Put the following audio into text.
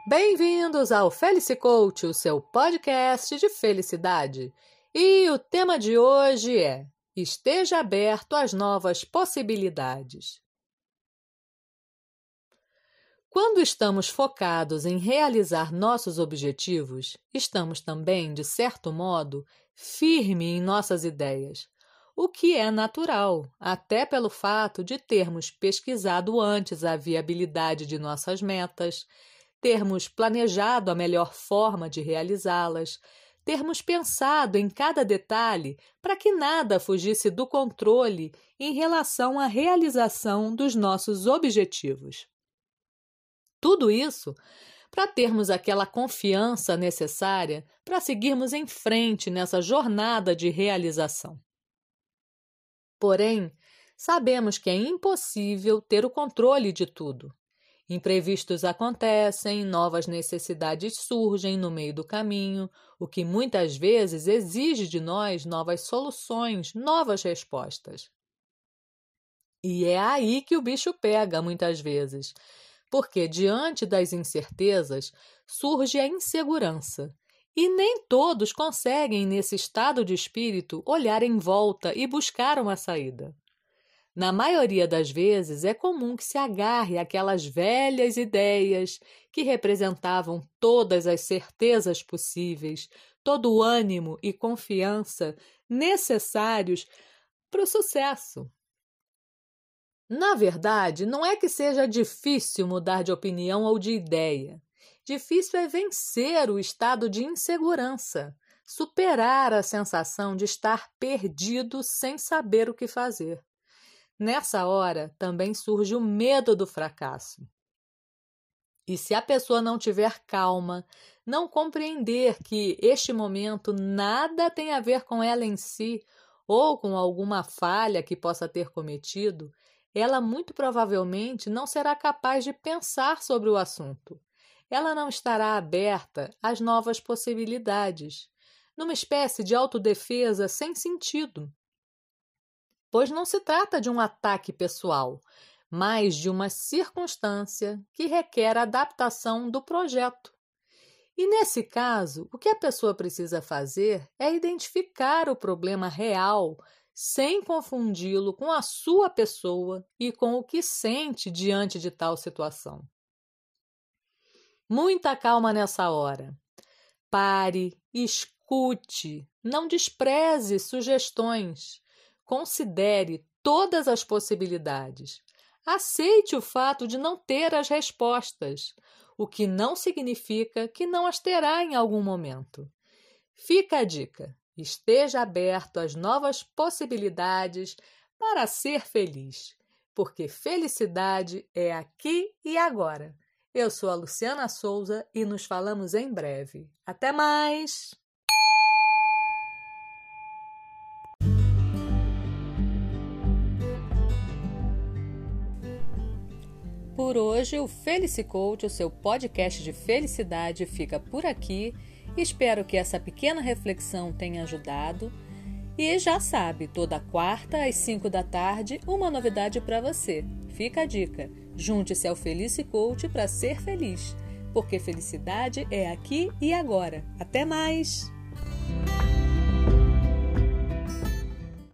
Bem-vindos ao Felici Coach, o seu podcast de felicidade. E o tema de hoje é: esteja aberto às novas possibilidades. Quando estamos focados em realizar nossos objetivos, estamos também, de certo modo, firmes em nossas ideias, o que é natural, até pelo fato de termos pesquisado antes a viabilidade de nossas metas, termos planejado a melhor forma de realizá-las, termos pensado em cada detalhe para que nada fugisse do controle em relação à realização dos nossos objetivos. Tudo isso para termos aquela confiança necessária para seguirmos em frente nessa jornada de realização. Porém, sabemos que é impossível ter o controle de tudo. Imprevistos acontecem, novas necessidades surgem no meio do caminho, o que muitas vezes exige de nós novas soluções, novas respostas. E é aí que o bicho pega muitas vezes, porque diante das incertezas surge a insegurança. E nem todos conseguem, nesse estado de espírito, olhar em volta e buscar uma saída. Na maioria das vezes, é comum que se agarre àquelas velhas ideias que representavam todas as certezas possíveis, todo o ânimo e confiança necessários para o sucesso. Na verdade, não é que seja difícil mudar de opinião ou de ideia. Difícil é vencer o estado de insegurança, superar a sensação de estar perdido sem saber o que fazer. Nessa hora, também surge o medo do fracasso. E se a pessoa não tiver calma, não compreender que este momento nada tem a ver com ela em si ou com alguma falha que possa ter cometido, ela muito provavelmente não será capaz de pensar sobre o assunto. Ela não estará aberta às novas possibilidades, numa espécie de autodefesa sem sentido. Pois não se trata de um ataque pessoal, mas de uma circunstância que requer adaptação do projeto. E nesse caso, o que a pessoa precisa fazer é identificar o problema real, sem confundi-lo com a sua pessoa e com o que sente diante de tal situação. Muita calma nessa hora. Pare, escute, não despreze sugestões. Considere todas as possibilidades. Aceite o fato de não ter as respostas, o que não significa que não as terá em algum momento. Fica a dica: esteja aberto às novas possibilidades para ser feliz, porque felicidade é aqui e agora. Eu sou a Luciana Souza e nos falamos em breve. Até mais! Por hoje, o Felici Coach, o seu podcast de felicidade, fica por aqui. Espero que essa pequena reflexão tenha ajudado. E já sabe, toda quarta às 5 da tarde, uma novidade para você. Fica a dica: junte-se ao Felici Coach para ser feliz, porque felicidade é aqui e agora. Até mais!